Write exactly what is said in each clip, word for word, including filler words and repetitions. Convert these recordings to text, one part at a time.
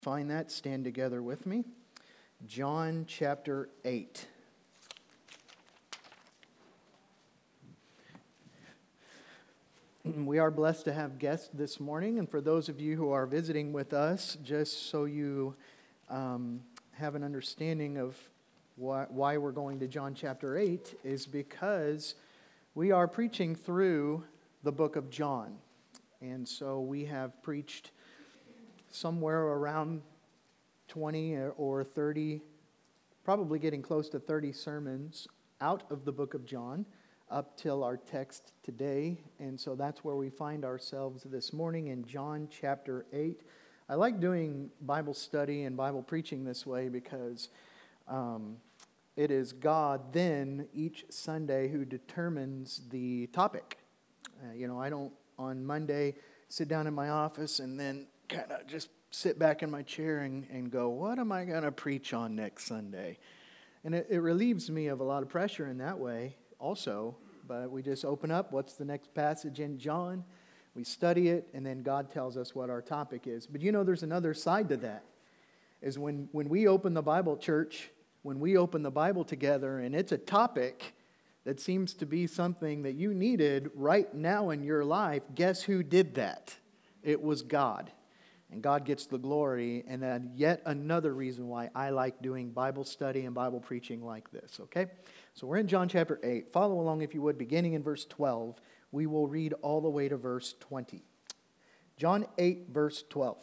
Find that, stand together with me. John chapter eight. We are blessed to have guests this morning, and for those of you who are visiting with us, just so you um, have an understanding of why, why we're going to John chapter eight, is because we are preaching through the book of John. And so we have preached somewhere around twenty or thirty, probably getting close to thirty sermons out of the book of John up till our text today. And so that's where we find ourselves this morning in John chapter eight. I like doing Bible study and Bible preaching this way because um, it is God then each Sunday who determines the topic. Uh, you know, I don't on Monday sit down in my office and then kind of just sit back in my chair and, and go, what am I going to preach on next Sunday? And it, it relieves me of a lot of pressure in that way also. But we just open up, what's the next passage in John? We study it, and then God tells us what our topic is. But you know, there's another side to that. Is when, when we open the Bible, church, when we open the Bible together, and it's a topic that seems to be something that you needed right now in your life, guess who did that? It was God. And God gets the glory, and then yet another reason why I like doing Bible study and Bible preaching like this, okay? So we're in John chapter eight. Follow along if you would, beginning in verse twelve. We will read all the way to verse twenty. John eight, verse twelve.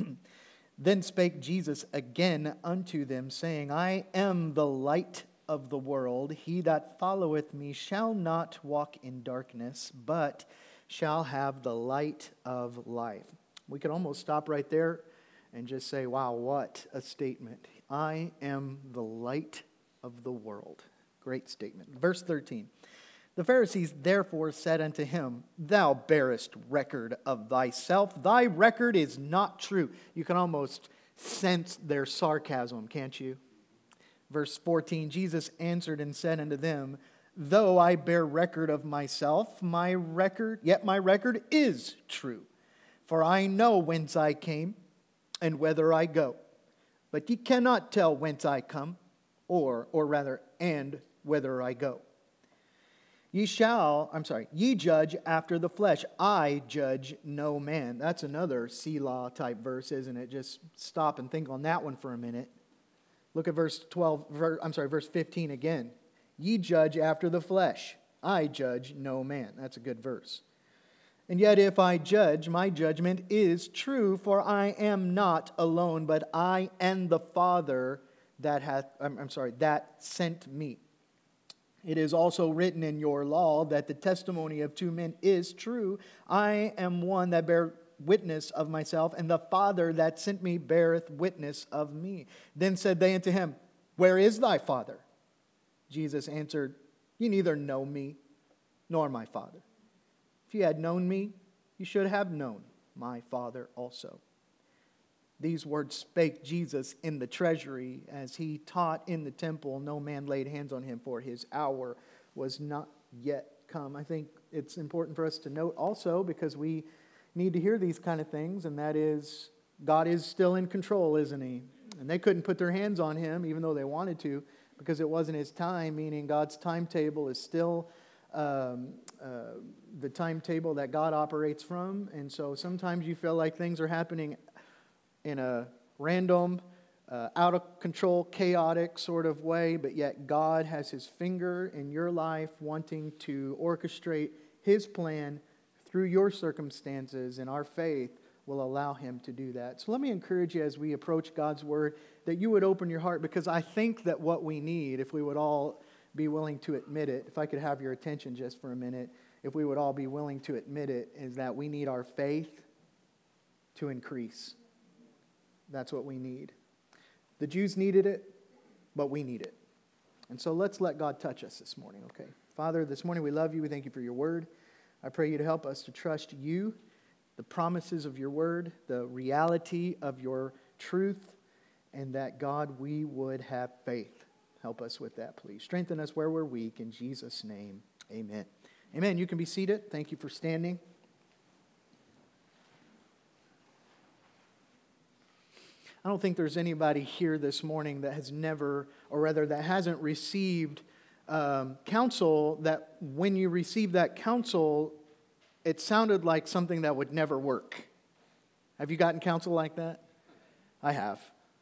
Then spake Jesus again unto them, saying, I am the light of the world. He that followeth me shall not walk in darkness, but shall have the light of life. We could almost stop right there and just say, wow, what a statement. I am the light of the world. Great statement. Verse thirteen. The Pharisees therefore said unto him, Thou bearest record of thyself. Thy record is not true. You can almost sense their sarcasm, can't you? Verse fourteen, Jesus answered and said unto them, Though I bear record of myself, my record, yet my record is true. For I know whence I came, and whither I go. But ye cannot tell whence I come, or, or rather, and whither I go. Ye shall, I'm sorry, ye judge after the flesh. I judge no man. That's another Selah type verse, isn't it? Just stop and think on that one for a minute. Look at verse twelve, I'm sorry, verse fifteen again. Ye judge after the flesh. I judge no man. That's a good verse. And yet if I judge, my judgment is true, for I am not alone, but I and the Father that hath, I'm, I'm sorry, that sent me. It is also written in your law that the testimony of two men is true. I am one that bear witness of myself, and the Father that sent me beareth witness of me. Then said they unto him, Where is thy Father? Jesus answered, Ye neither know me, nor my Father. If you had known me, you should have known my Father also. These words spake Jesus in the treasury as he taught in the temple. No man laid hands on him, for his hour was not yet come. I think it's important for us to note also, because we need to hear these kind of things, and that is, God is still in control, isn't he? And they couldn't put their hands on him, even though they wanted to, because it wasn't his time, meaning God's timetable is still Um, uh, the timetable that God operates from. And so sometimes you feel like things are happening in a random, uh, out of control, chaotic sort of way, but yet God has his finger in your life wanting to orchestrate his plan through your circumstances, and our faith will allow him to do that. So let me encourage you as we approach God's word that you would open your heart, because I think that what we need, if we would all be willing to admit it, if I could have your attention just for a minute, if we would all be willing to admit it, is that we need our faith to increase. That's what we need. The Jews needed it, but we need it. And so let's let God touch us this morning, okay? Father, this morning we love you. We thank you for your word. I pray you to help us to trust you, the promises of your word, the reality of your truth, and that, God, we would have faith. Help us with that, please. Strengthen us where we're weak. In Jesus' name, amen. Amen. You can be seated. Thank you for standing. I don't think there's anybody here this morning that has never, or rather that hasn't received um, counsel that when you receive that counsel, it sounded like something that would never work. Have you gotten counsel like that? I have.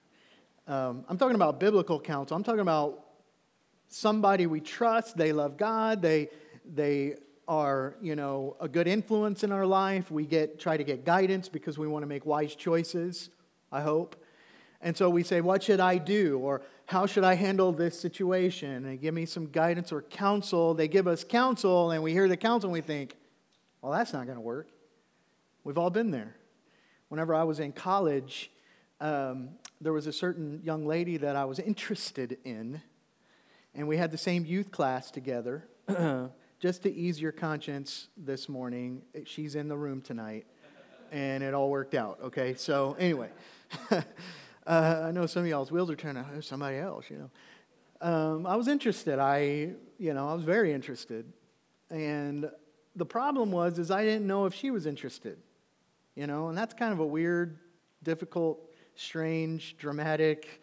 Um, I'm talking about biblical counsel. I'm talking about somebody we trust. They love God. They they are, you know, a good influence in our life. We get try to get guidance because we want to make wise choices, I hope. And so we say, what should I do? Or how should I handle this situation? And they give me some guidance or counsel. They give us counsel, and we hear the counsel, and we think, well, that's not going to work. We've all been there. Whenever I was in college, um, there was a certain young lady that I was interested in, and we had the same youth class together. Just to ease your conscience this morning, she's in the room tonight, and it all worked out, okay? So anyway, uh, I know some of y'all's wheels are turning, oh, somebody else, you know. Um, I was interested. I, you know, I was very interested. And the problem was is I didn't know if she was interested, you know, and that's kind of a weird, difficult, strange, dramatic,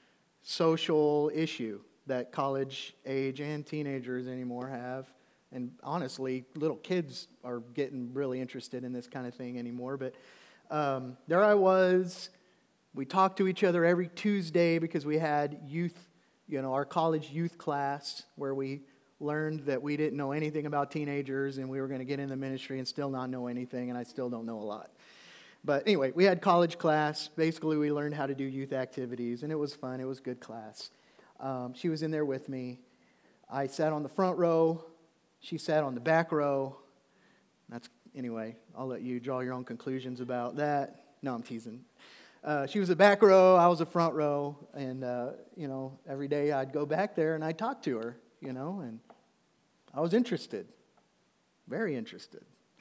social issue that college age and teenagers anymore have. And honestly, little kids are getting really interested in this kind of thing anymore. But um, there I was. We talked to each other every Tuesday because we had youth, you know, our college youth class where we learned that we didn't know anything about teenagers and we were going to get in the ministry and still not know anything, and I still don't know a lot. But anyway, we had college class. Basically, we learned how to do youth activities, and it was fun. It was good class. Um, she was in there with me. I sat on the front row. She sat on the back row. That's anyway, I'll let you draw your own conclusions about that. No, I'm teasing. Uh, she was the back row, I was the front row, and, uh, you know, every day I'd go back there and I'd talk to her, you know, and I was interested, very interested.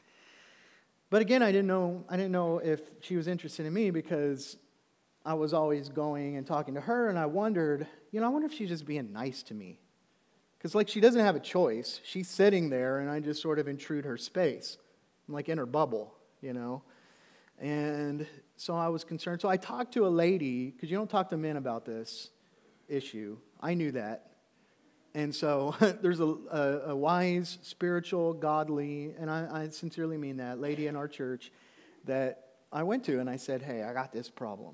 But again, I didn't know, I didn't know if she was interested in me because I was always going and talking to her, and I wondered, you know, I wonder if she's just being nice to me. Because, like, she doesn't have a choice. She's sitting there, and I just sort of intrude her space. I'm like in her bubble, you know. And so I was concerned. So I talked to a lady, because you don't talk to men about this issue. I knew that. And so there's a, a, a wise, spiritual, godly, and I, I sincerely mean that, lady in our church that I went to, and I said, hey, I got this problem.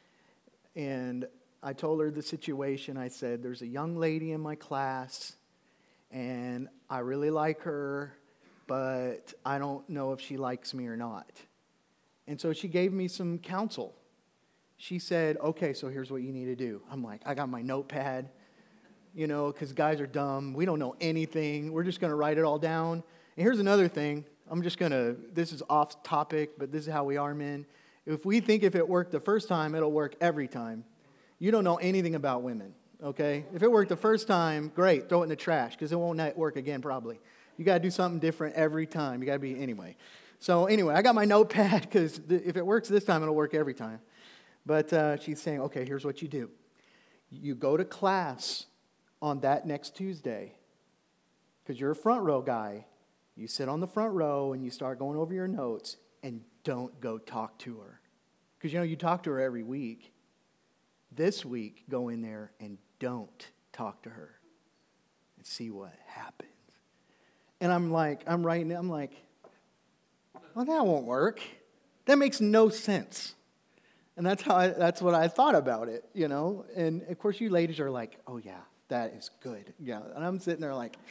And I told her the situation. I said, there's a young lady in my class, and I really like her, but I don't know if she likes me or not. And so she gave me some counsel. She said, okay, so here's what you need to do. I'm like, I got my notepad, you know, because guys are dumb. We don't know anything. We're just going to write it all down. And here's another thing. I'm just going to, this is off topic, but this is how we are men. If we think if it worked the first time, it'll work every time. You don't know anything about women, okay? If it worked the first time, great, throw it in the trash, because it won't work again probably. You got to do something different every time. You got to be, anyway. So anyway, I got my notepad, because if it works this time, it'll work every time. But uh, she's saying, okay, here's what you do. You go to class on that next Tuesday, because you're a front row guy. You sit on the front row, and you start going over your notes, and don't go talk to her. Because, you know, you talk to her every week. This week, go in there and don't talk to her and see what happens. And I'm like, I'm writing, I'm like, well, that won't work. That makes no sense. And that's how I, that's what I thought about it, you know. And of course, you ladies are like, oh yeah, that is good. Yeah. And I'm sitting there like,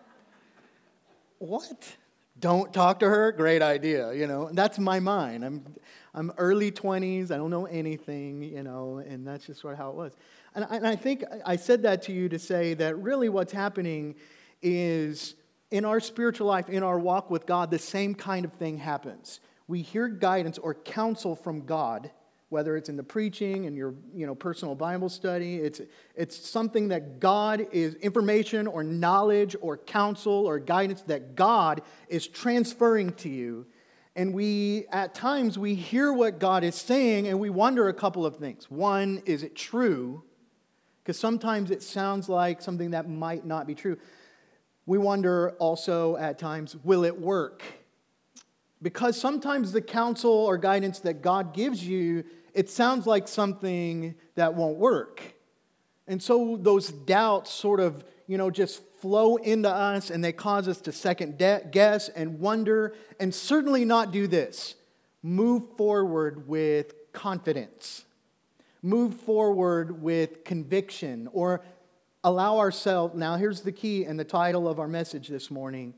what? Don't talk to her? Great idea, you know. And that's my mind. I'm I'm early twenties. I don't know anything, you know, and that's just sort of how it was. And I, and I think I said that to you to say that really what's happening is in our spiritual life, in our walk with God, the same kind of thing happens. We hear guidance or counsel from God, whether it's in the preaching and your, you know, personal Bible study. It's it's something that God is, information or knowledge or counsel or guidance that God is transferring to you. And we, at times, we hear what God is saying and we wonder a couple of things. One, is it true? Because sometimes it sounds like something that might not be true. We wonder also at times, will it work? Because sometimes the counsel or guidance that God gives you it sounds like something that won't work. And so those doubts sort of, you know, just flow into us, and they cause us to second guess and wonder, and certainly not do this. Move forward with confidence. Move forward with conviction, or allow ourselves, now here's the key and the title of our message this morning,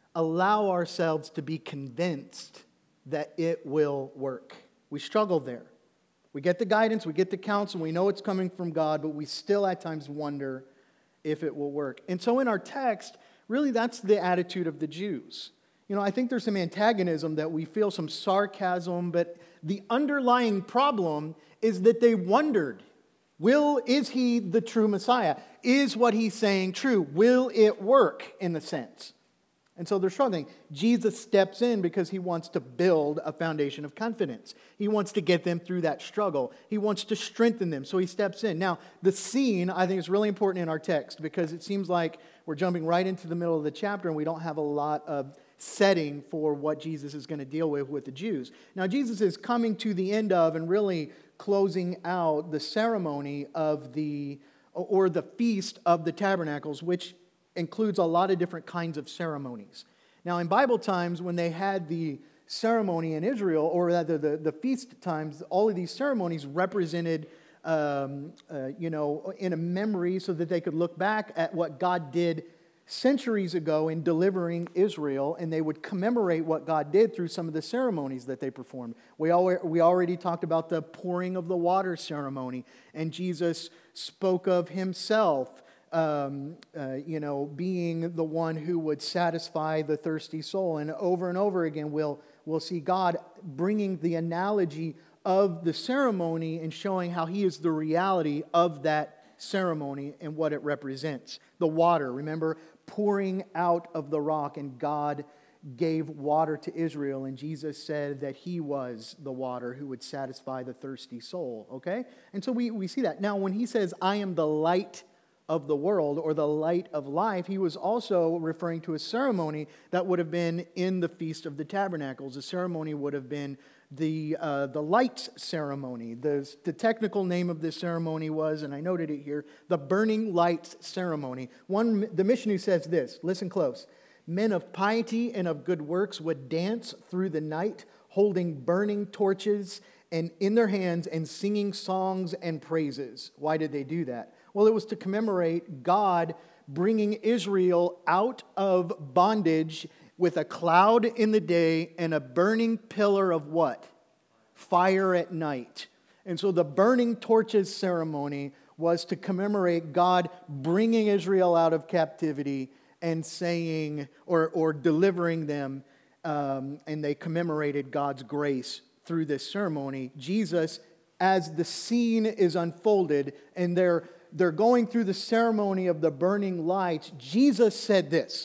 allow ourselves to be convinced that it will work. We struggle there. We get the guidance, we get the counsel, we know it's coming from God, but we still at times wonder if it will work. And so in our text, really that's the attitude of the Jews. You know, I think there's some antagonism, that we feel some sarcasm, but the underlying problem is that they wondered, will, is he the true Messiah? Is what he's saying true? Will it work in the sense? And so they're struggling. Jesus steps in because he wants to build a foundation of confidence. He wants to get them through that struggle. He wants to strengthen them, so he steps in. Now, the scene, I think, is really important in our text because it seems like we're jumping right into the middle of the chapter and we don't have a lot of setting for what Jesus is going to deal with with the Jews. Now, Jesus is coming to the end of and really closing out the ceremony of the, or the Feast of the Tabernacles, which includes a lot of different kinds of ceremonies. Now, in Bible times, when they had the ceremony in Israel, or rather the, the feast times, all of these ceremonies represented, um, uh, you know, in a memory so that they could look back at what God did centuries ago in delivering Israel, and they would commemorate what God did through some of the ceremonies that they performed. We, al- we already talked about the pouring of the water ceremony, and Jesus spoke of himself Um, uh, you know, being the one who would satisfy the thirsty soul. And over and over again, we'll, we'll see God bringing the analogy of the ceremony and showing how he is the reality of that ceremony and what it represents. The water, remember, pouring out of the rock, and God gave water to Israel, and Jesus said that he was the water who would satisfy the thirsty soul, okay? And so we, we see that. Now, when he says, I am the light of the world, or the light of life, he was also referring to a ceremony that would have been in the Feast of the Tabernacles. The ceremony would have been the uh, the lights ceremony. The, the technical name of this ceremony was, and I noted it here, the burning lights ceremony. One, the Mishnah says this, listen close, men of piety and of good works would dance through the night, holding burning torches and in their hands and singing songs and praises. Why did they do that? Well, it was to commemorate God bringing Israel out of bondage with a cloud in the day and a burning pillar of what? Fire at night. And so the burning torches ceremony was to commemorate God bringing Israel out of captivity and saying, or, or delivering them, um, and they commemorated God's grace through this ceremony. Jesus, as the scene is unfolded and they're They're going through the ceremony of the burning lights, Jesus said this,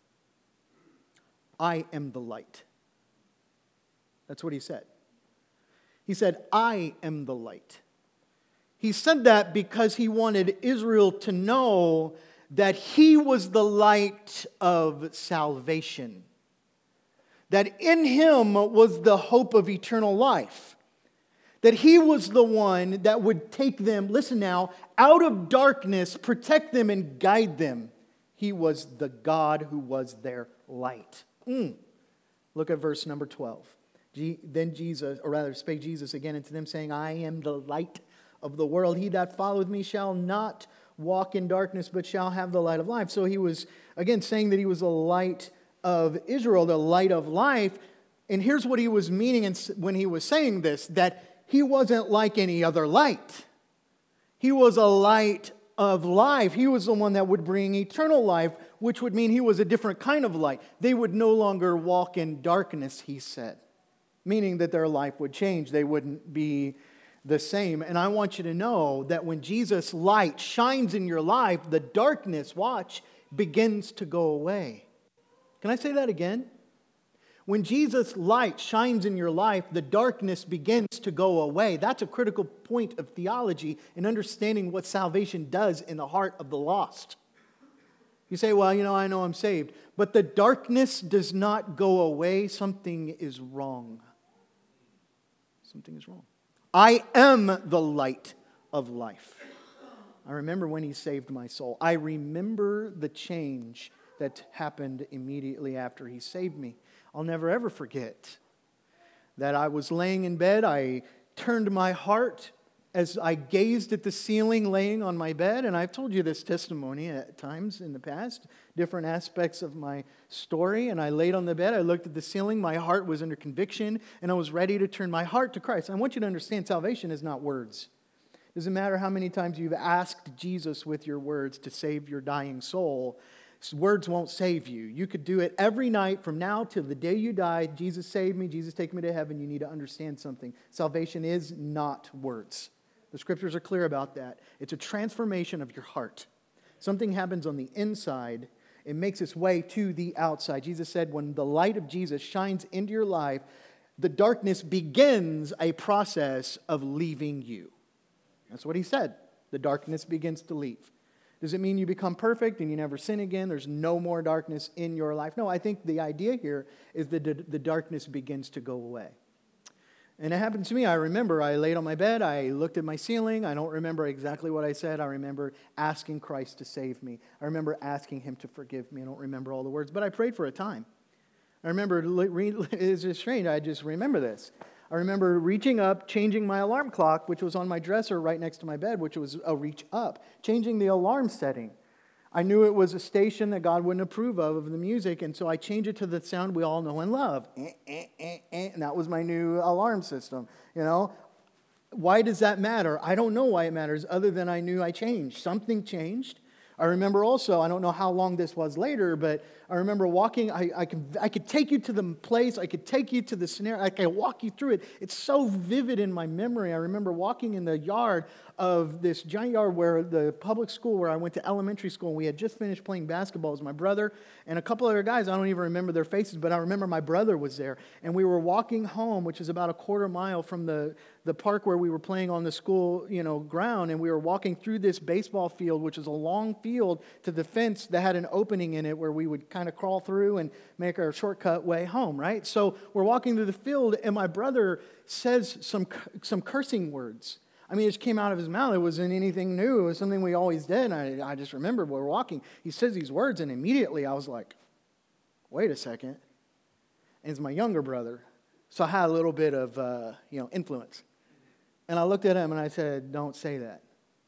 I am the light. That's what he said. He said, I am the light. He said that because he wanted Israel to know that he was the light of salvation. That in him was the hope of eternal life. That he was the one that would take them, listen now, out of darkness, protect them and guide them. He was the God who was their light. Mm. Look at verse number twelve. G- then Jesus, or rather spake Jesus again unto them, saying, I am the light of the world. He that followeth me shall not walk in darkness, but shall have the light of life. So he was, again, saying that he was the light of Israel, the light of life. And here's what he was meaning when he was saying this, that he wasn't like any other light. He was a light of life. He was the one that would bring eternal life, which would mean he was a different kind of light. They would no longer walk in darkness, he said, meaning that their life would change. They wouldn't be the same. And I want you to know that when Jesus' light shines in your life, the darkness, watch, begins to go away. Can I say that again? When Jesus' light shines in your life, the darkness begins to go away. That's a critical point of theology in understanding what salvation does in the heart of the lost. You say, well, you know, I know I'm saved. But the darkness does not go away. Something is wrong. Something is wrong. I am the light of life. I remember when he saved my soul. I remember the change that happened immediately after he saved me. I'll never ever forget that I was laying in bed. I turned my heart as I gazed at the ceiling laying on my bed. And I've told you this testimony at times in the past, different aspects of my story. And I laid on the bed, I looked at the ceiling, my heart was under conviction, and I was ready to turn my heart to Christ. I want you to understand salvation is not words. It doesn't matter how many times you've asked Jesus with your words to save your dying soul. Words won't save you. You could do it every night from now till the day you die. Jesus saved me. Jesus take me to heaven. You need to understand something. Salvation is not words. The scriptures are clear about that. It's a transformation of your heart. Something happens on the inside. It makes its way to the outside. Jesus said when the light of Jesus shines into your life, the darkness begins a process of leaving you. That's what he said. The darkness begins to leave. Does it mean you become perfect and you never sin again? There's no more darkness in your life? No, I think the idea here is that the darkness begins to go away. And it happened to me. I remember I laid on my bed. I looked at my ceiling. I don't remember exactly what I said. I remember asking Christ to save me. I remember asking him to forgive me. I don't remember all the words, but I prayed for a time. I remember, it's just strange, I just remember this. I remember reaching up, changing my alarm clock, which was on my dresser right next to my bed, which was a reach up, changing the alarm setting. I knew it was a station that God wouldn't approve of, of the music, and so I changed it to the sound we all know and love. Eh, eh, eh, eh, and that was my new alarm system, you know. Why does that matter? I don't know why it matters, other than I knew I changed. Something changed. I remember also, I don't know how long this was later, but I remember walking, I, I, could, I could take you to the place, I could take you to the scenario, I could walk you through it. It's so vivid in my memory. I remember walking in the yard of this giant yard where the public school where I went to elementary school, and we had just finished playing basketball. It was my brother and a couple other guys. I don't even remember their faces, but I remember my brother was there. And we were walking home, which is about a quarter mile from the, the park where we were playing on the school, you know, ground, and we were walking through this baseball field, which is a long field, to the fence that had an opening in it where we would kind of crawl through and make our shortcut way home, right? So we're walking through the field, and my brother says some some cursing words. I mean, it just came out of his mouth. It wasn't anything new. It was something we always did. And I, I just remember we were walking. He says these words, and immediately I was like, wait a second. And it's my younger brother. So I had a little bit of, uh, you know, influence. And I looked at him, and I said, don't say that.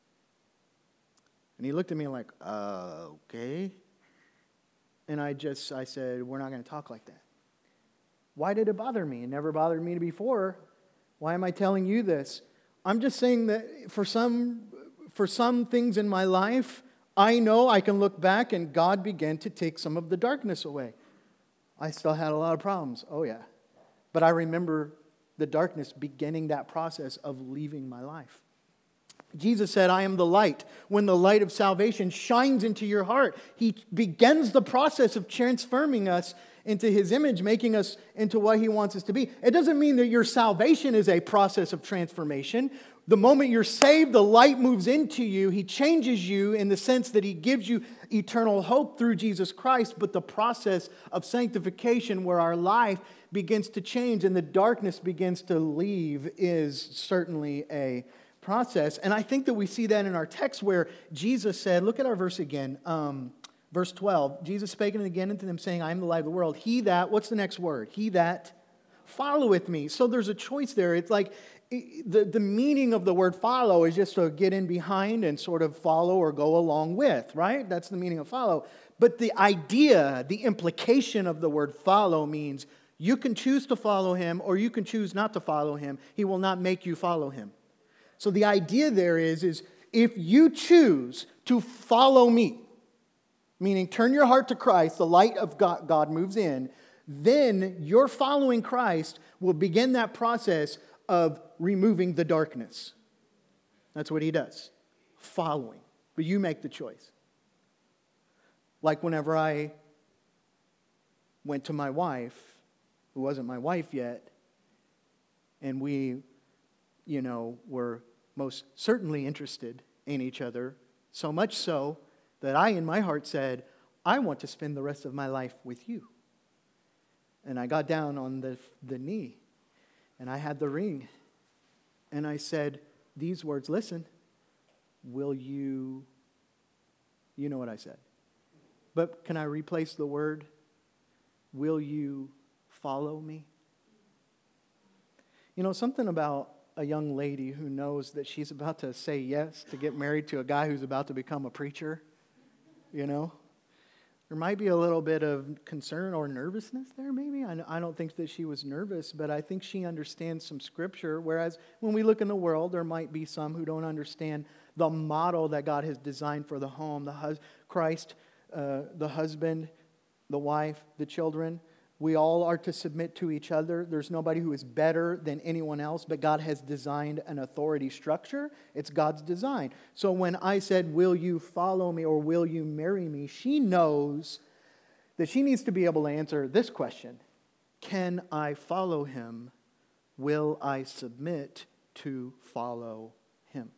And he looked at me like, uh, okay. And I just, I said, we're not going to talk like that. Why did it bother me? It never bothered me before. Why am I telling you this? I'm just saying that for some, for some things in my life, I know I can look back and God began to take some of the darkness away. I still had a lot of problems. Oh, yeah. But I remember the darkness beginning that process of leaving my life. Jesus said, I am the light. When the light of salvation shines into your heart, He begins the process of transforming us into His image, making us into what He wants us to be. It doesn't mean that your salvation is a process of transformation. The moment you're saved, the light moves into you. He changes you in the sense that He gives you eternal hope through Jesus Christ, but the process of sanctification where our life begins to change and the darkness begins to leave is certainly a process. And I think that we see that in our text where Jesus said, look at our verse again, um, verse twelve, Jesus spake again unto them, saying, I am the light of the world. He that, what's the next word? He that followeth me. So there's a choice there. It's like the, the meaning of the word follow is just to get in behind and sort of follow or go along with, right? That's the meaning of follow. But the idea, the implication of the word follow means you can choose to follow Him or you can choose not to follow Him. He will not make you follow Him. So the idea there is, is if you choose to follow me, meaning turn your heart to Christ, the light of God, God moves in, then your following Christ will begin that process of removing the darkness. That's what He does, following. But you make the choice. Like whenever I went to my wife, who wasn't my wife yet, and we, you know, were most certainly interested in each other, so much so that I, in my heart, said, I want to spend the rest of my life with you. And I got down on the, the knee, and I had the ring. And I said these words, listen, will you, you know what I said. But can I replace the word, will you follow me? You know, something about a young lady who knows that she's about to say yes to get married to a guy who's about to become a preacher, you know? There might be a little bit of concern or nervousness there, maybe. I don't think that she was nervous, but I think she understands some scripture, whereas when we look in the world, there might be some who don't understand the model that God has designed for the home, the hus- Christ, uh, the husband, the wife, the children. We all are to submit to each other. There's nobody who is better than anyone else, but God has designed an authority structure. It's God's design. So when I said, will you follow me or will you marry me, she knows that she needs to be able to answer this question. Can I follow him? Will I submit to follow him?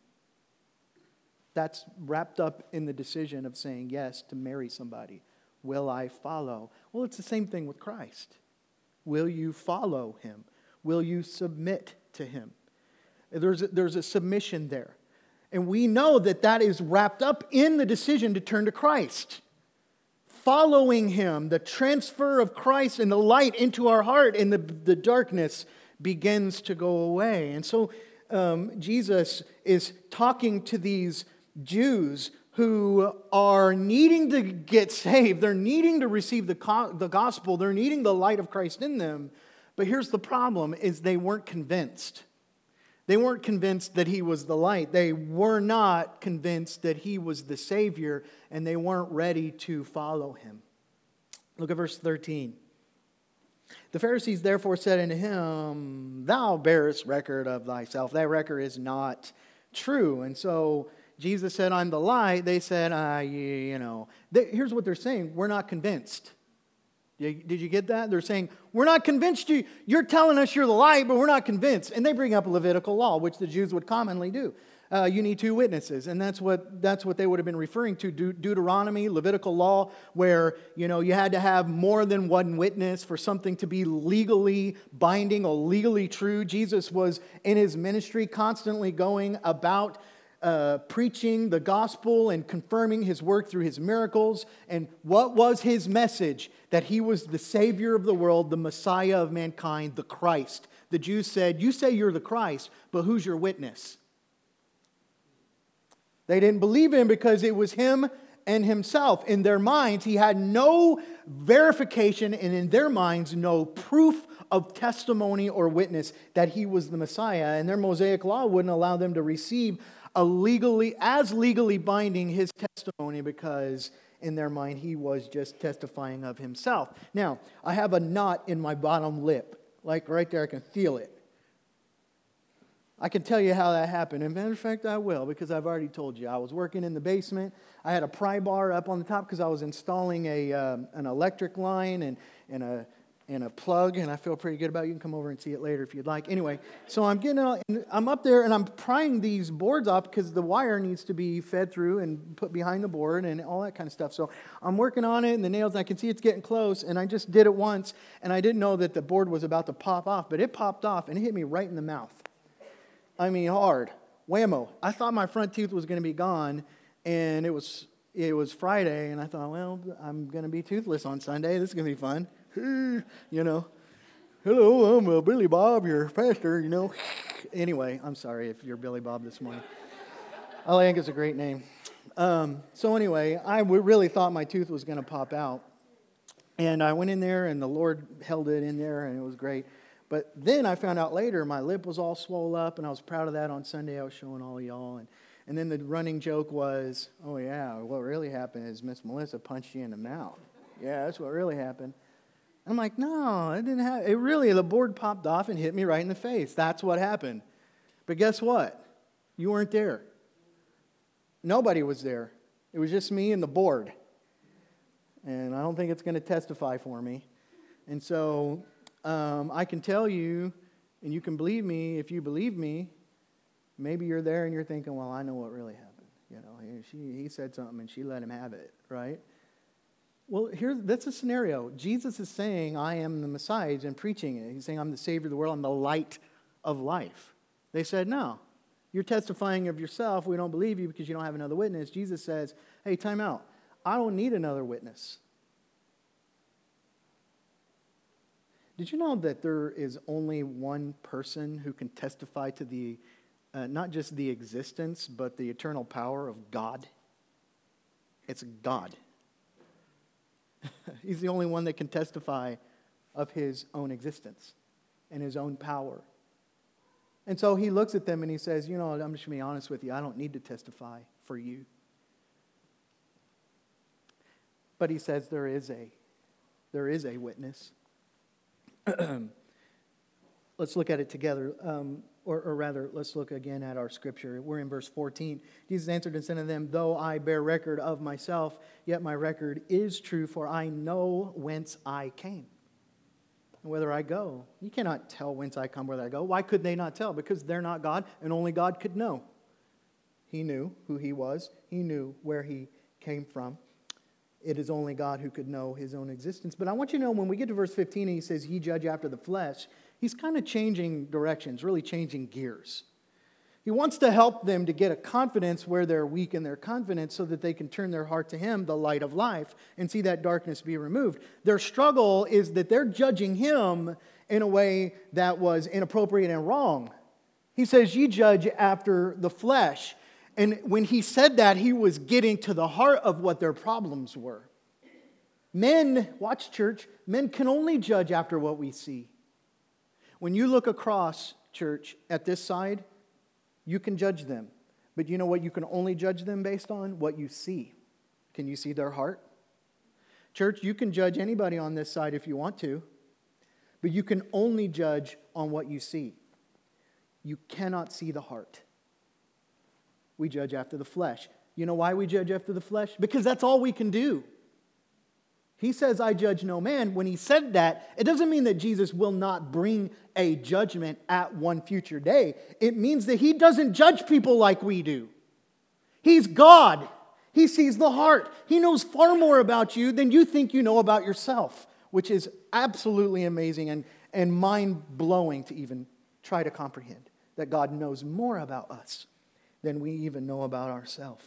That's wrapped up in the decision of saying yes to marry somebody. Will I follow? Well, it's the same thing with Christ. Will you follow him? Will you submit to him? There's a, there's a submission there. And we know that that is wrapped up in the decision to turn to Christ. Following him, the transfer of Christ and the light into our heart, and the, the darkness begins to go away. And so um, Jesus is talking to these Jews who are needing to get saved. They're needing to receive the, co- the gospel. They're needing the light of Christ in them. But here's the problem, is they weren't convinced. They weren't convinced that he was the light. They were not convinced that he was the Savior, and they weren't ready to follow him. Look at verse thirteen. The Pharisees therefore said unto him, thou bearest record of thyself. Thy record is not true. And so Jesus said, I'm the light. They said, ah, you know. They, here's what they're saying. We're not convinced. Did you get that? They're saying, we're not convinced you. You're telling us you're the light, but we're not convinced. And they bring up Levitical law, which the Jews would commonly do. Uh, you need two witnesses. And that's what that's what they would have been referring to. De- Deuteronomy, Levitical law, where, you know, you had to have more than one witness for something to be legally binding or legally true. Jesus was in his ministry constantly going about Uh, preaching the gospel and confirming his work through his miracles. And what was his message? That he was the Savior of the world, the Messiah of mankind, the Christ. The Jews said, you say you're the Christ, but who's your witness? They didn't believe him because it was him and himself. In their minds, he had no verification, and in their minds, no proof of testimony or witness that he was the Messiah. And their Mosaic law wouldn't allow them to receive a legally, as legally binding his testimony, because in their mind he was just testifying of himself. Now, I have a knot in my bottom lip, like right there, I can feel it. I can tell you how that happened. As a matter of fact, I will, because I've already told you. I was working in the basement. I had a pry bar up on the top because I was installing a um, an electric line and, and a and a plug, and I feel pretty good about it. You can come over and see it later if you'd like. Anyway, so I'm getting out, and I'm up there, and I'm prying these boards off because the wire needs to be fed through and put behind the board and all that kind of stuff. So I'm working on it, and the nails, I can see it's getting close, and I just did it once, and I didn't know that the board was about to pop off, but it popped off, and it hit me right in the mouth. I mean, hard. Whammo. I thought my front tooth was going to be gone, and it was it was Friday, and I thought, well, I'm going to be toothless on Sunday. This is going to be fun. You know, hello, I'm uh, Billy Bob, your pastor, you know. Anyway, I'm sorry if you're Billy Bob this morning. I think it's a great name. Um, so anyway, I w- really thought my tooth was going to pop out. And I went in there, and the Lord held it in there, and it was great. But then I found out later my lip was all swole up, and I was proud of that. On Sunday I was showing all of y'all. And, and then the running joke was, oh yeah, what really happened is Miss Melissa punched you in the mouth. Yeah, that's what really happened. I'm like, no, it didn't happen. It really, the board popped off and hit me right in the face. That's what happened. But guess what? You weren't there. Nobody was there. It was just me and the board. And I don't think it's going to testify for me. And so um, I can tell you, and you can believe me if you believe me, maybe you're there and you're thinking, well, I know what really happened. You know, she, he said something and she let him have it, right? Well, here, that's a scenario. Jesus is saying, I am the Messiah, and preaching it. He's saying, I'm the Savior of the world. I'm the light of life. They said, no, you're testifying of yourself. We don't believe you because you don't have another witness. Jesus says, hey, time out. I don't need another witness. Did you know that there is only one person who can testify to the, uh, not just the existence, but the eternal power of God? It's God. He's the only one that can testify of his own existence and his own power. And so he looks at them and he says, you know, I'm just going to be honest with you. I don't need to testify for you. But he says there is a, there is a witness. Let's look at it together. Um, or, or rather, let's look again at our scripture. We're in verse fourteen. Jesus answered and said to them, though I bear record of myself, yet my record is true, for I know whence I came. And whether I go. You cannot tell whence I come, whether I go. Why could they not tell? Because they're not God, and only God could know. He knew who he was. He knew where he came from. It is only God who could know his own existence. But I want you to know, when we get to verse fifteen and he says, ye judge after the flesh, he's kind of changing directions, really changing gears. He wants to help them to get a confidence where they're weak in their confidence so that they can turn their heart to him, the light of life, and see that darkness be removed. Their struggle is that they're judging him in a way that was inappropriate and wrong. He says, ye judge after the flesh. And when he said that, he was getting to the heart of what their problems were. Men, watch church, men can only judge after what we see. When you look across, church, at this side, you can judge them. But you know what you can only judge them based on? What you see. Can you see their heart? Church, you can judge anybody on this side if you want to. But you can only judge on what you see. You cannot see the heart. We judge after the flesh. You know why we judge after the flesh? Because that's all we can do. He says, I judge no man. When he said that, it doesn't mean that Jesus will not bring a judgment at one future day. It means that he doesn't judge people like we do. He's God. He sees the heart. He knows far more about you than you think you know about yourself, which is absolutely amazing and, and mind-blowing to even try to comprehend, that God knows more about us than we even know about ourselves.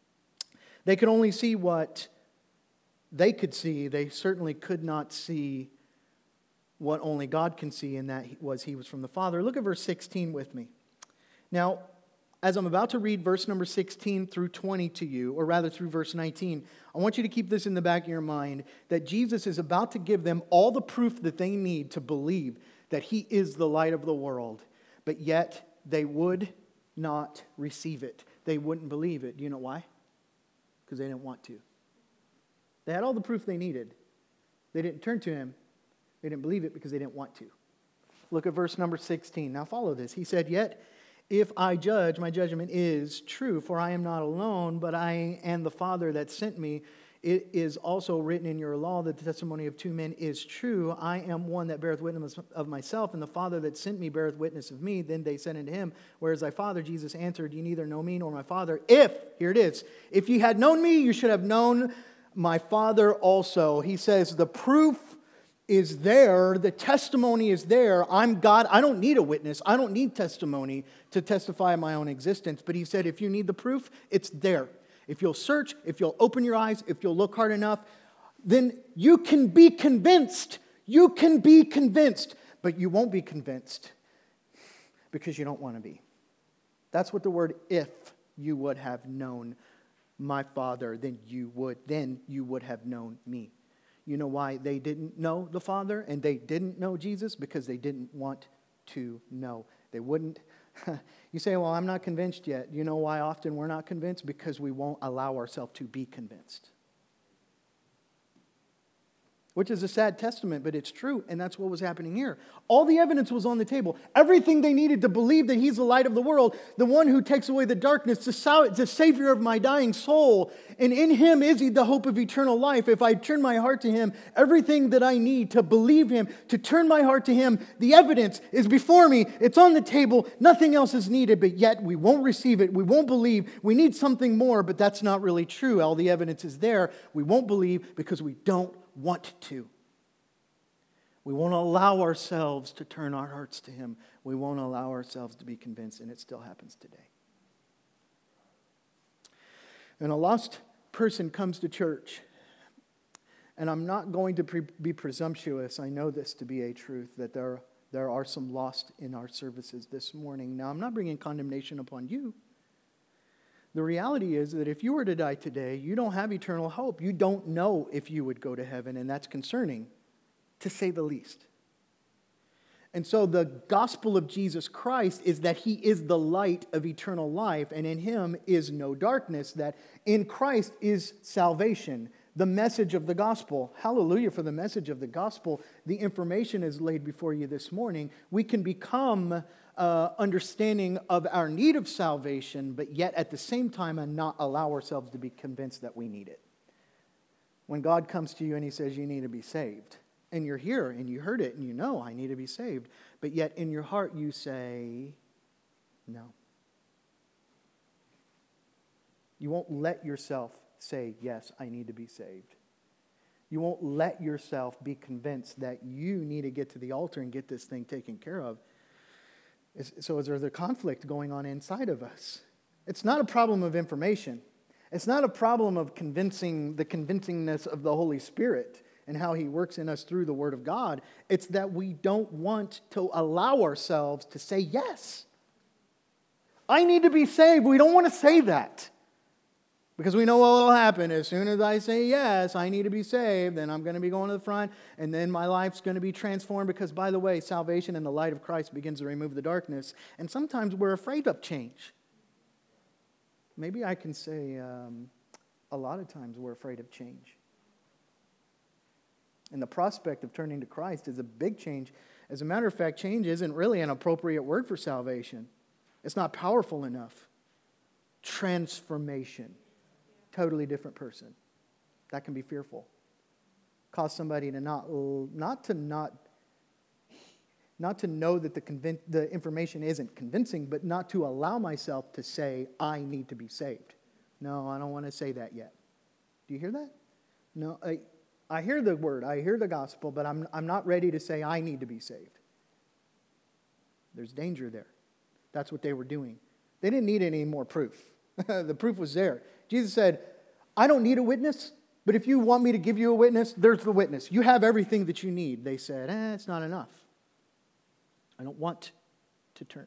They could only see what they could see. They certainly could not see what only God can see, and that was he was from the Father. Look at verse sixteen with me. Now, as I'm about to read verse number sixteen through twenty to you, or rather through verse nineteen, I want you to keep this in the back of your mind, that Jesus is about to give them all the proof that they need to believe that he is the light of the world, but yet they would not receive it. They wouldn't believe it. Do you know why? Because they didn't want to. They had all the proof they needed. They didn't turn to him. They didn't believe it because they didn't want to. Look at verse number sixteen. Now follow this. He said, yet if I judge, my judgment is true, for I am not alone, but I and the Father that sent me. It is also written in your law that the testimony of two men is true. I am one that beareth witness of myself, and the Father that sent me beareth witness of me. Then they said unto him, where is thy Father? Jesus answered, ye neither know me nor my Father. If, here it is, if ye had known me, you should have known my Father also. He says the proof is there. The testimony is there. I'm God. I don't need a witness. I don't need testimony to testify my own existence. But he said, if you need the proof, it's there. If you'll search, if you'll open your eyes, if you'll look hard enough, then you can be convinced. You can be convinced. But you won't be convinced because you don't want to be. That's what the word if you would have known my Father, then you would, then you would have known me. You know why they didn't know the Father and they didn't know Jesus? Because they didn't want to know. They wouldn't. You say, well, I'm not convinced yet. You know why often we're not convinced? Because we won't allow ourselves to be convinced. Which is a sad testament, but it's true, and that's what was happening here. All the evidence was on the table. Everything they needed to believe that he's the light of the world, the one who takes away the darkness, the Savior of my dying soul, and in him is the hope of eternal life. If I turn my heart to him, everything that I need to believe him, to turn my heart to him, the evidence is before me. It's on the table. Nothing else is needed, but yet we won't receive it. We won't believe. We need something more, but that's not really true. All the evidence is there. We won't believe because we don't want to. We won't allow ourselves to turn our hearts to Him. We won't allow ourselves to be convinced, and it still happens today. And a lost person comes to church, and I'm not going to pre- be presumptuous. I know this to be a truth, that there, there are some lost in our services this morning. Now, I'm not bringing condemnation upon you. The reality is that if you were to die today, you don't have eternal hope. You don't know if you would go to heaven, and that's concerning, to say the least. And so the gospel of Jesus Christ is that He is the light of eternal life, and in Him is no darkness, that in Christ is salvation. The message of the gospel. Hallelujah for the message of the gospel. The information is laid before you this morning. We can become uh, understanding of our need of salvation, but yet at the same time and not allow ourselves to be convinced that we need it. When God comes to you and He says you need to be saved, and you're here and you heard it and you know I need to be saved, but yet in your heart you say no. You won't let yourself say, yes, I need to be saved. You won't let yourself be convinced that you need to get to the altar and get this thing taken care of. So is there the conflict going on inside of us? It's not a problem of information. It's not a problem of convincing the convincingness of the Holy Spirit and how He works in us through the Word of God. It's that we don't want to allow ourselves to say yes. I need to be saved. We don't want to say that. Because we know what will happen. As soon as I say yes, I need to be saved, then I'm going to be going to the front, and then my life's going to be transformed. Because, by the way, salvation in the light of Christ begins to remove the darkness. And sometimes we're afraid of change. Maybe I can say um, a lot of times we're afraid of change. And the prospect of turning to Christ is a big change. As a matter of fact, change isn't really an appropriate word for salvation. It's not powerful enough. Transformation. Totally different person. That can be fearful. Cause somebody to not, not to not, not to know that the convin- the information isn't convincing, but not to allow myself to say, I need to be saved. No, I don't want to say that yet. Do you hear that? No, I, I hear the word, I hear the gospel, but I'm, I'm not ready to say I need to be saved. There's danger there. That's what they were doing. They didn't need any more proof. The proof was there. Jesus said, I don't need a witness, but if you want me to give you a witness, there's the witness. You have everything that you need. They said, eh, it's not enough. I don't want to turn.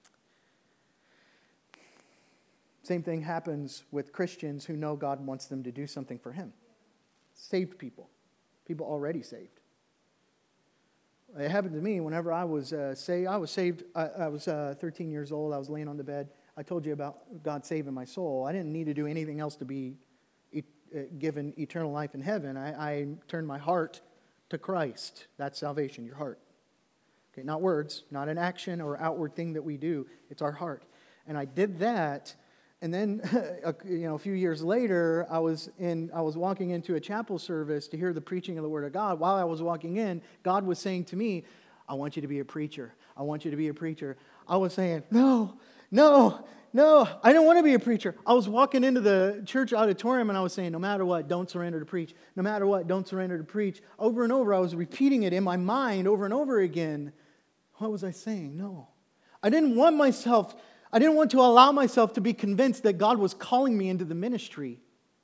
Same thing happens with Christians who know God wants them to do something for Him. Saved people. People already saved. It happened to me whenever I was uh, saved. I was saved. I, I was uh, thirteen years old. I was laying on the bed. I told you about God saving my soul. I didn't need to do anything else to be e- uh, given eternal life in heaven. I, I turned my heart to Christ. That's salvation, your heart. Okay, not words, not an action or outward thing that we do. It's our heart. And I did that. And then, you know, a few years later, I was in. I was walking into a chapel service to hear the preaching of the Word of God. While I was walking in, God was saying to me, I want you to be a preacher. I want you to be a preacher. I was saying, no, no, no, I don't want to be a preacher. I was walking into the church auditorium and I was saying, no matter what, don't surrender to preach. No matter what, don't surrender to preach. Over and over, I was repeating it in my mind over and over again. What was I saying? No. I didn't want myself... I didn't want to allow myself to be convinced that God was calling me into the ministry.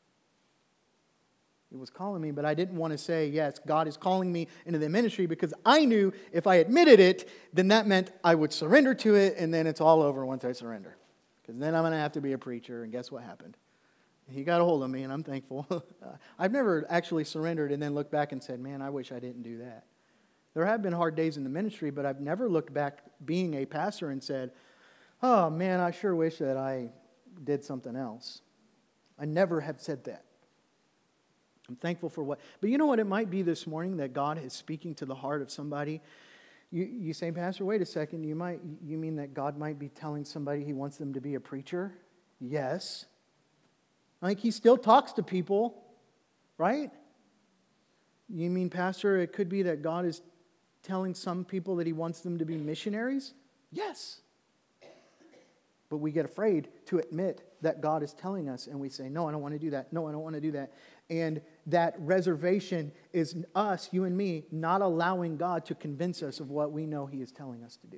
He was calling me, but I didn't want to say, yes, God is calling me into the ministry, because I knew if I admitted it, then that meant I would surrender to it, and then it's all over once I surrender. Because then I'm going to have to be a preacher, and guess what happened? He got a hold of me, and I'm thankful. I've never actually surrendered and then looked back and said, man, I wish I didn't do that. There have been hard days in the ministry, but I've never looked back being a pastor and said, oh, man, I sure wish that I did something else. I never have said that. I'm thankful for what... But you know what it might be this morning, that God is speaking to the heart of somebody? You, you say, Pastor, wait a second. You might you mean that God might be telling somebody He wants them to be a preacher? Yes. Like He still talks to people, right? You mean, Pastor, it could be that God is telling some people that He wants them to be missionaries? Yes. But we get afraid to admit that God is telling us, and we say, no, I don't want to do that. No, I don't want to do that. And that reservation is us, you and me, not allowing God to convince us of what we know He is telling us to do.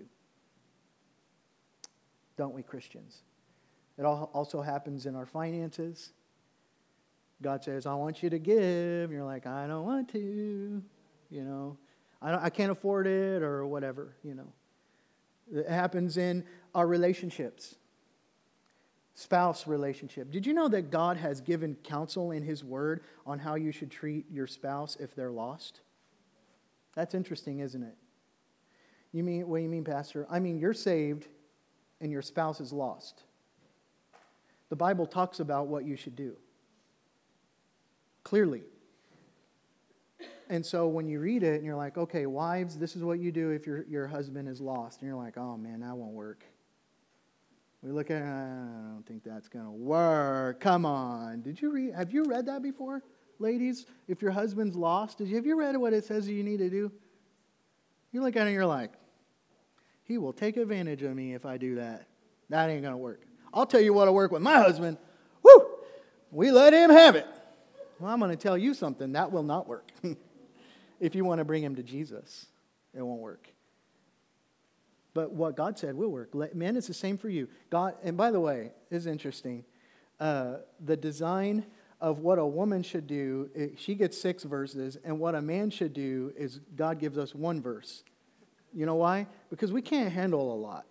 Don't we, Christians? It also happens in our finances. God says, I want you to give. You're like, I don't want to. You know, I, don't, I can't afford it or whatever, you know. It happens in our relationships. Spouse relationship. Did you know that God has given counsel in His Word on how you should treat your spouse if they're lost? That's interesting, isn't it? You mean, what do you mean, Pastor? I mean, you're saved and your spouse is lost. The Bible talks about what you should do. Clearly. And so when you read it and you're like, okay, wives, this is what you do if your, your husband is lost. And you're like, oh man, that won't work. We look at it, I don't think that's going to work. Come on. Did you read, have you read that before, ladies? If your husband's lost, did you, have you read what it says you need to do? You look at it and you're like, he will take advantage of me if I do that. That ain't going to work. I'll tell you what'll work with my husband. Woo! We let him have it. Well, I'm going to tell you something. That will not work. If you want to bring him to Jesus, it won't work. But what God said will work. Men, it's the same for you. God, and by the way, it's interesting. Uh, the design of what a woman should do, it, she gets six verses, and what a man should do is God gives us one verse. You know why? Because we can't handle a lot.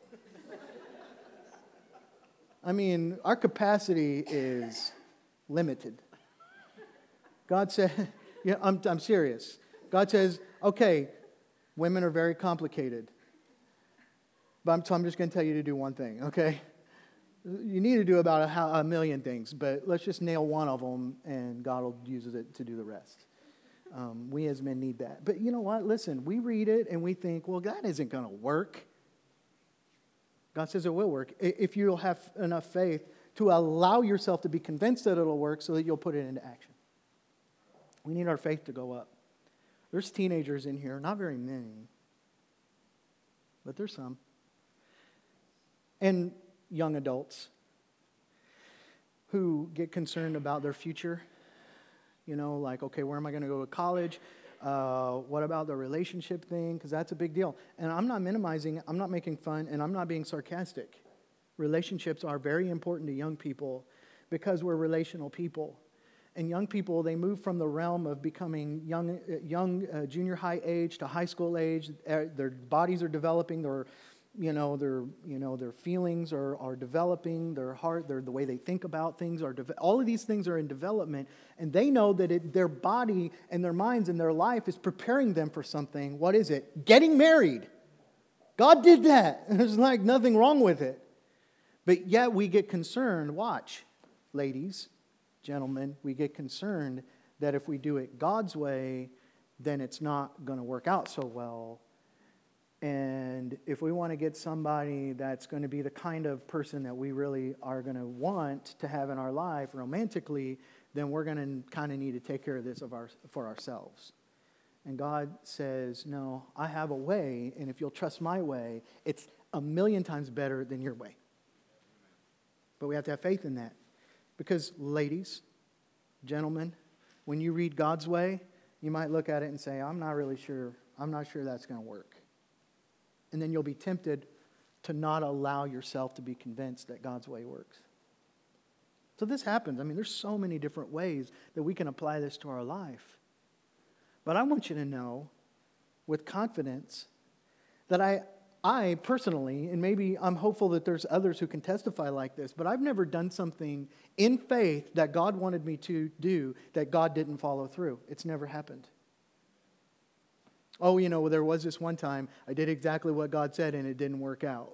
I mean, our capacity is limited. God said, yeah, I'm, I'm serious. God says, okay, women are very complicated. But I'm, so I'm just going to tell you to do one thing, okay? You need to do about a, a million things, but let's just nail one of them, and God will use it to do the rest. Um, we as men need that. But you know what? Listen, we read it, and we think, well, that isn't going to work. God says it will work if you'll have enough faith to allow yourself to be convinced that it'll work so that you'll put it into action. We need our faith to go up. There's teenagers in here, not very many, but there's some. And young adults who get concerned about their future. You know, like, okay, where am I going to go to college? Uh, what about the relationship thing? Because that's a big deal. And I'm not minimizing, I'm not making fun, and I'm not being sarcastic. Relationships are very important to young people because we're relational people. And young people, they move from the realm of becoming young, young uh, junior high age to high school age. Their bodies are developing. Their, you know, their, you know, their feelings are, are developing. Their heart, their, the way they think about things are. De- all of these things are in development, and they know that it, their body and their minds and their life is preparing them for something. What is it? Getting married. God did that. There's like nothing wrong with it. But yet we get concerned. Watch, ladies. Gentlemen, we get concerned that if we do it God's way, then it's not going to work out so well. And if we want to get somebody that's going to be the kind of person that we really are going to want to have in our life romantically, then we're going to kind of need to take care of this of our, for ourselves. And God says, no, I have a way, and if you'll trust my way, it's a million times better than your way. But we have to have faith in that. Because, ladies, gentlemen, when you read God's way, you might look at it and say, I'm not really sure. I'm not sure that's going to work. And then you'll be tempted to not allow yourself to be convinced that God's way works. So this happens. I mean, there's so many different ways that we can apply this to our life. But I want you to know with confidence that I... I personally, and maybe I'm hopeful that there's others who can testify like this, but I've never done something in faith that God wanted me to do that God didn't follow through. It's never happened. Oh, you know, there was this one time I did exactly what God said and it didn't work out.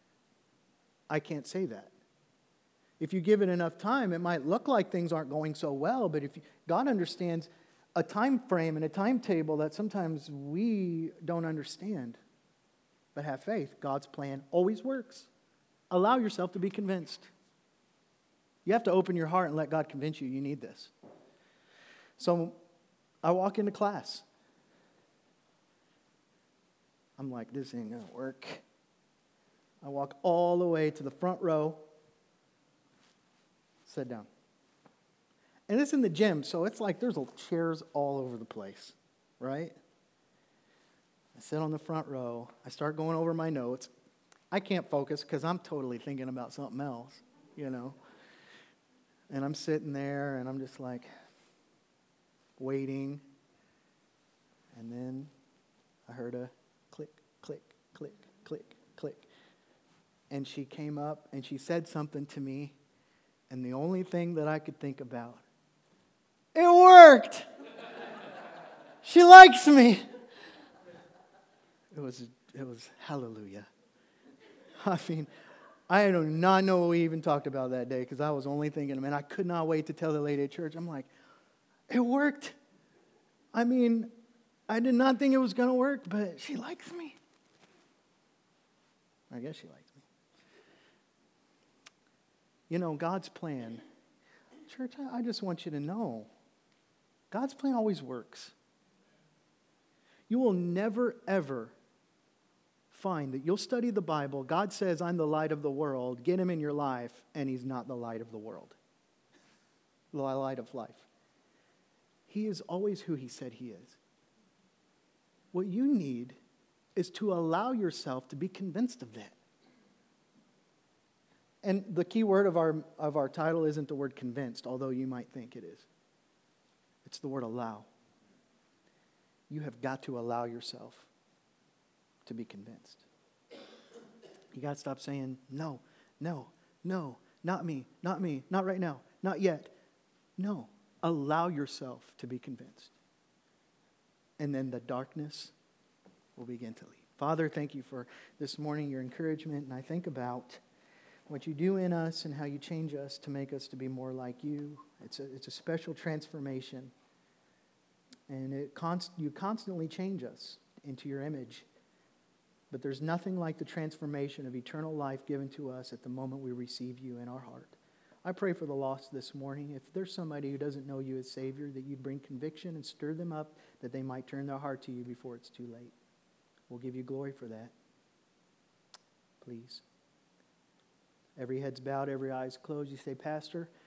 I can't say that. If you give it enough time, it might look like things aren't going so well, but if you, God understands a time frame and a timetable that sometimes we don't understand. But have faith. God's plan always works. Allow yourself to be convinced. You have to open your heart and let God convince you you need this. So I walk into class. I'm like, this ain't going to work. I walk all the way to the front row. Sit down. And it's in the gym, so it's like there's chairs all over the place, right? I sit on the front row. I start going over my notes. I can't focus because I'm totally thinking about something else, you know. And I'm sitting there, and I'm just like waiting. And then I heard a click, click, click, click, click. And she came up, and she said something to me. And the only thing that I could think about, it worked! She likes me! It was, it was hallelujah. I mean, I do not know what we even talked about that day because I was only thinking, man, I could not wait to tell the lady at church. I'm like, it worked. I mean, I did not think it was going to work, but she likes me. I guess she likes me. You know, God's plan, church, I just want you to know, God's plan always works. You will never, ever find that you'll study the Bible. God says, I'm the light of the world. Get him in your life, and he's not the light of the world. The light of life. He is always who he said he is. What you need is to allow yourself to be convinced of that. And the key word of our, of our title isn't the word convinced, although you might think it is. It's the word allow. You have got to allow yourself to be convinced. You got to stop saying, no, no, no, not me, not me, not right now, not yet. No, allow yourself to be convinced. And then the darkness will begin to leave. Father, thank you for this morning, your encouragement. And I think about what you do in us and how you change us to make us to be more like you. It's a, it's a special transformation. And it const, you constantly change us into your image. But there's nothing like the transformation of eternal life given to us at the moment we receive you in our heart. I pray for the lost this morning. If there's somebody who doesn't know you as Savior, that you'd bring conviction and stir them up that they might turn their heart to you before it's too late. We'll give you glory for that. Please. Every head's bowed, every eye's closed. You say, Pastor,